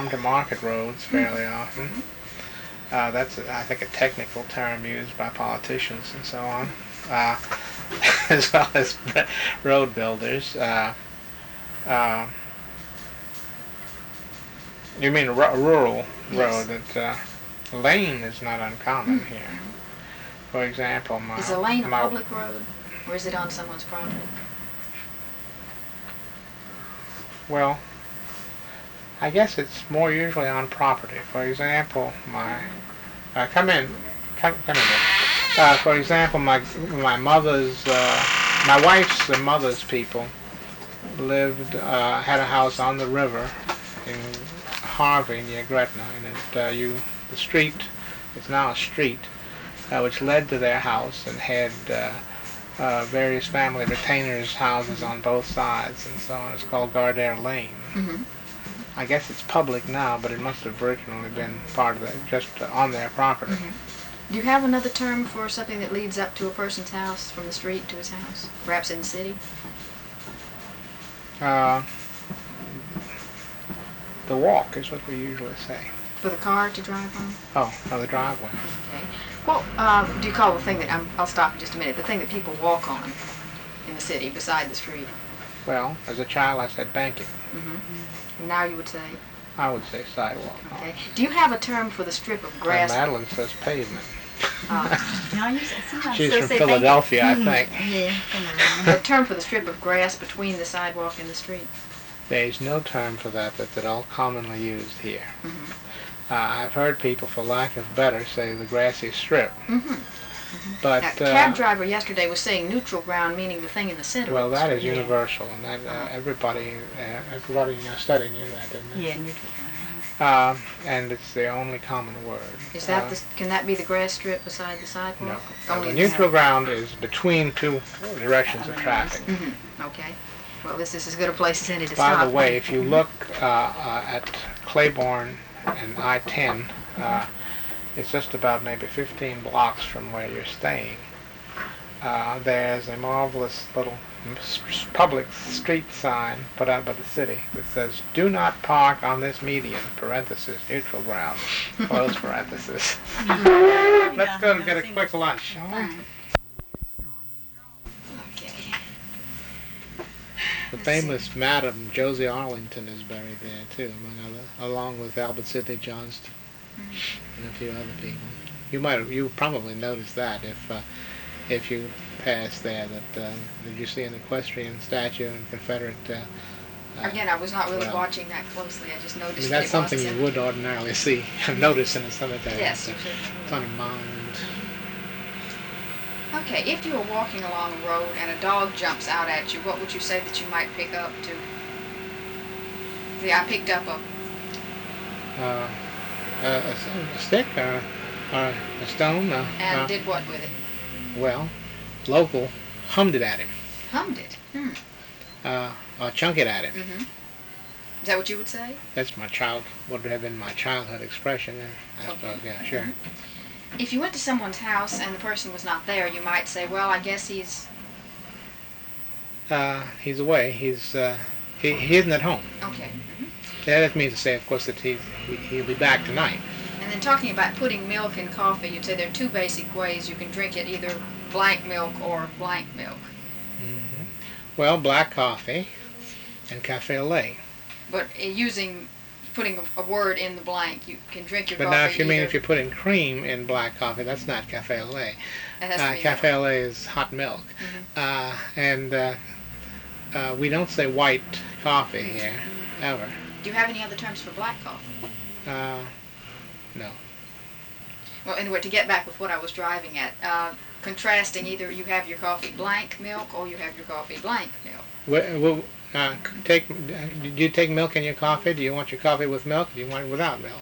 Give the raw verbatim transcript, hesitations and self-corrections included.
farm-to-market roads fairly often. Uh, that's, a, I think, a technical term used by politicians and so on, uh, as well as road builders. Uh, uh, you mean a, r- a rural Yes. road? That uh, lane is not uncommon here. For example, my Is a lane a my, public road, or is it on someone's property? Well, I guess it's more usually on property. For example, my uh, come in, come, come in. There. Uh, for example, my my mother's, uh, my wife's uh, mother's people lived uh, had a house on the river in Harvey near Gretna, and it, uh, you the street it's now a street uh, which led to their house and had uh, uh, various family retainers' houses on both sides and so on. It's called Gardere Lane. Mm-hmm. I guess it's public now, but it must have originally been part of it, just uh, on their property. Mm-hmm. Do you have another term for something that leads up to a person's house from the street to his house, perhaps in the city? Uh, the walk is what we usually say. For the car to drive on? Oh, no, the driveway. Okay. Well, uh, do you call the thing that, I'm, I'll stop just a minute, the thing that people walk on in the city beside the street? Well, as a child I said banking. Mm-hmm. Now you would say? I would say sidewalk. Okay. Do you have a term for the strip of grass? And Madeline says pavement. Uh, No, I used to sometimes She's still from say Philadelphia, I banking. think. Yeah, somewhere a term for the strip of grass between the sidewalk and the street? There's no term for that that's at all commonly used here. Mm-hmm. Uh, I've heard people, for lack of better, say the grassy strip. Mm-hmm. But Now, the uh, cab driver yesterday was saying neutral ground, meaning the thing in the center. well, of the that is street. universal, and that uh, everybody, uh, everybody in your study knew that, didn't they? Yeah, neutral ground. Uh, and it's the only common word. Is that uh, the, can that be the grass strip beside the sidewalk? No. Only The the neutral ground is between two directions of traffic. Mm-hmm. Okay. Well, this is as good a place as any to By stop. the way, if you look uh, uh, at Claiborne and I ten, uh, it's just about maybe fifteen blocks from where you're staying. Uh, there's a marvelous little s- public street sign put out by the city that says, "Do not park on this median," parenthesis, neutral ground, close parenthesis. Let's go and get a quick lunch. Okay. The famous Madam Josie Arlington is buried there too, among other, along with Albert Sidney Johnston and a few other people. You might, you probably noticed that if, uh, if you passed there. That uh, did you see an equestrian statue and Confederate? Uh, uh, Again, I was not really well, watching that closely. I just I noticed mean, that that's it was something in- you would ordinarily see and notice in a cemetery. Yes, It's you a should. funny mound. Okay, if you were walking along a road and a dog jumps out at you, what would you say that you might pick up to? See, I picked up a... Uh, a, a, a stick or, or a stone. Uh, and uh, did what with it? well, local hummed it at him. Hummed it. Hmm. Uh, or chunk it at him. Mm-hmm. Is that what you would say? That's my child, would have been my childhood expression, I Okay. suppose, yeah, sure. If you went to someone's house and the person was not there, you might say, well, I guess he's... Uh, he's away, he's, uh, he, he isn't at home. Okay. Mm-hmm. That means to say, of course, that he's, he, he'll be back tonight. And then talking about putting milk in coffee, you'd say there are two basic ways you can drink it, either blank milk or blank milk. Mm-hmm. Well, black coffee and cafe au lait. But uh, using, putting a, a word in the blank, you can drink your But coffee now if you mean either- if you're putting cream in black coffee, that's not cafe au lait. It has to Uh, be cafe au lait is hot milk. Mhm. Uh, and uh, uh, we don't say white coffee here, ever. Do you have any other terms for black coffee? Uh, no. Well, anyway, to get back with what I was driving at, uh, contrasting either you have your coffee blank milk or you have your coffee blank milk. Well, well, uh, take, do you take milk in your coffee? Do you want your coffee with milk? Do you want it without milk?